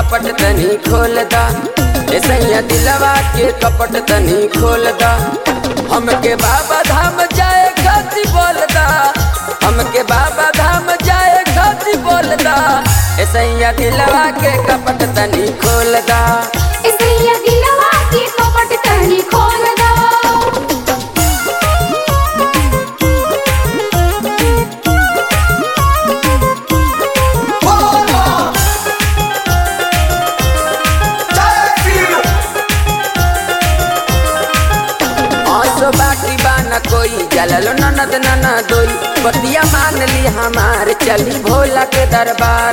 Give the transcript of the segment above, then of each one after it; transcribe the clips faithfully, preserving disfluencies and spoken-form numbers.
कपट तनी खोल दा, ए सैया दिलवा के कपट तनी खोल दा। हमके बाबा धाम जाए खाती बोल दा, हमके बाबा धाम जाए खाती बोल दा, ए सैया दिलवा के कपट तनी खोल दा। ए सैया दिलवा के कपट तनी खोल दा। बाकी बाना कोई जललो ननद नना दोई, बतिया मान ली हमार चली भोला के दरबार।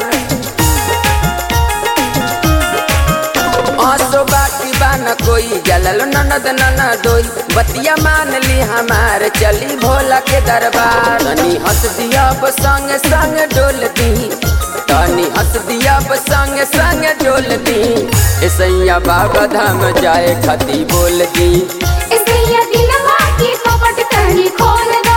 आसो बाकी बाना कोई जललो ननद नना दोई, बतिया मान ली हमार चली भोला के दरबार। तनी हंस दिया संग संग डोल दी, तनी हंस दिया संग संग डोल दी, ए सैया बाबा धाम जाए खाती बोल दी। ए सैया दिलवा के कपट तनी खोल दा।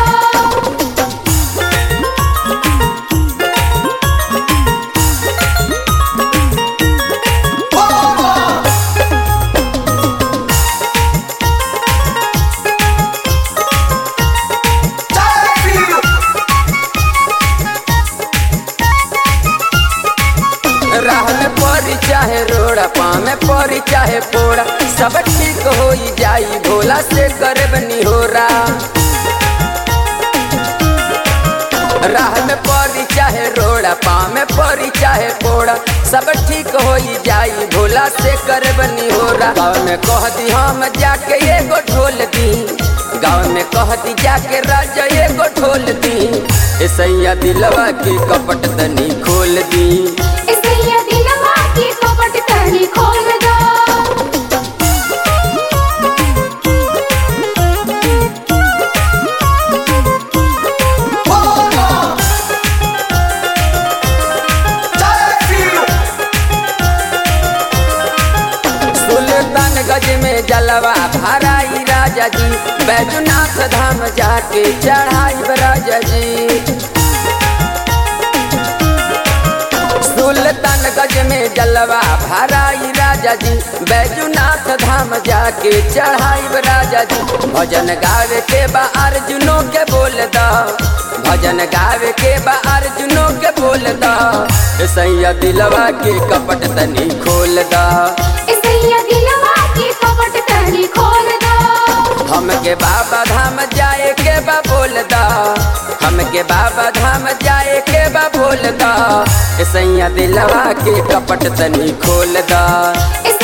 राह में परी चाहे रोड़ा, पाँव में परी चाहे पोड़ा, सब ठीक हो जाई भोला से करे बनी हो रहा। राह में परी चाहे रोड़ा, पाँव में परी चाहे पोड़ा, सब ठीक हो जाई भोला से करे बनी हो रहा। गाँव में कह दी हम जाके एगो ढोल दी, गाँव में कह दी जाके राजा एगो ढोल दी, ए सैया दिलवा की कपट तनी खोल दी। ए सैया दिलवा के कपट तनी खोल दा। गज में जलवा भराई राजा जी, बैजनाथ धाम जाके चढ़ाई राजा जी। सुल्तान गज में जलवा भराई राजा जी, बैजनाथ धाम जाके चढ़ाई राजा जी। भजन गावे के बा अर्जुनों के बोल दा, भजन गावे के बा अर्जुनों के बोल दा, ए सैया दिलवा के कपट तनी खोल दा। ए सैया दिलवा के कपट तनी खोल दा। हमके बाबा धाम जाए के बा बोल दा, हमके बाबा धाम जाए के बा बोल दा, ए सैया दिलवा के कपट तनी खोल दा।